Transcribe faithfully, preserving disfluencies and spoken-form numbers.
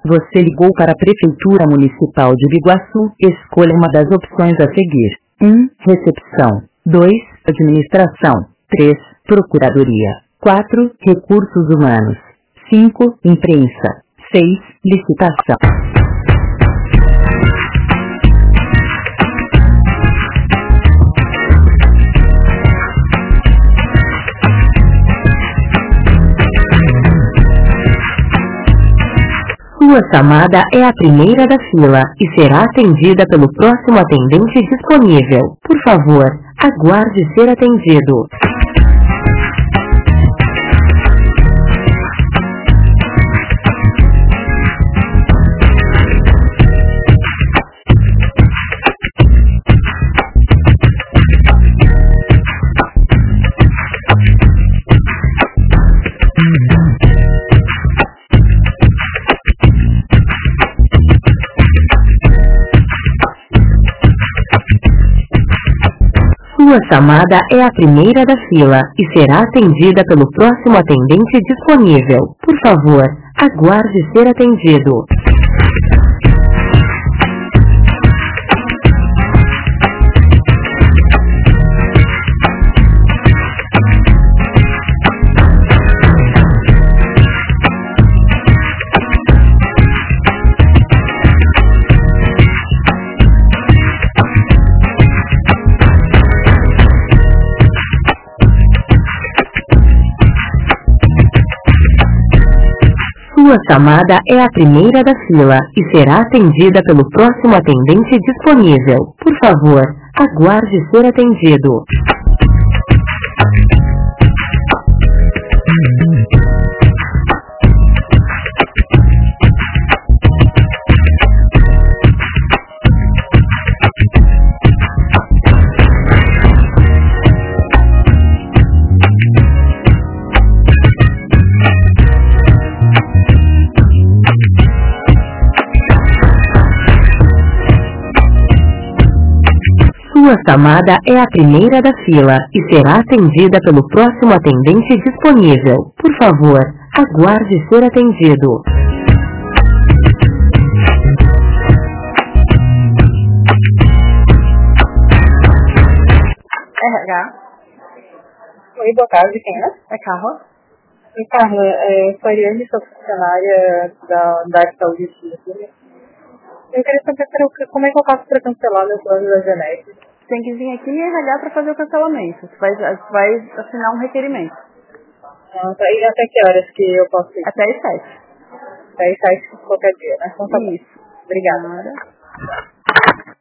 Você ligou para a Prefeitura Municipal de Biguaçu. Escolha uma das opções a seguir. um. Recepção. dois. Administração. três. Procuradoria. quatro. Recursos humanos. cinco. Imprensa. seis. Licitação. Sua chamada é a primeira da fila e será atendida pelo próximo atendente disponível. Por favor, aguarde ser atendido. Sua chamada é a primeira da fila e será atendida pelo próximo atendente disponível. Por favor, aguarde ser atendido. Sua chamada é a primeira da fila e será atendida pelo próximo atendente disponível. Por favor, aguarde ser atendido. Sua chamada é a primeira da fila e será atendida pelo próximo atendente disponível. Por favor, aguarde ser atendido. R H. Oi, boa tarde, quem é? É Carla. E Carla, é, sou a Ariane, sou funcionária da Unidade de Saúde de Chile. Eu queria saber pra, como é que eu faço para cancelar meu plano da Genete. Tem que vir aqui em R H para fazer o cancelamento. Você vai, vai assinar um requerimento. Ah, tá. E até que horas que eu posso ir? Até às sete. Até às sete qualquer dia, né? Então tá bom. Isso. Obrigada. Nada.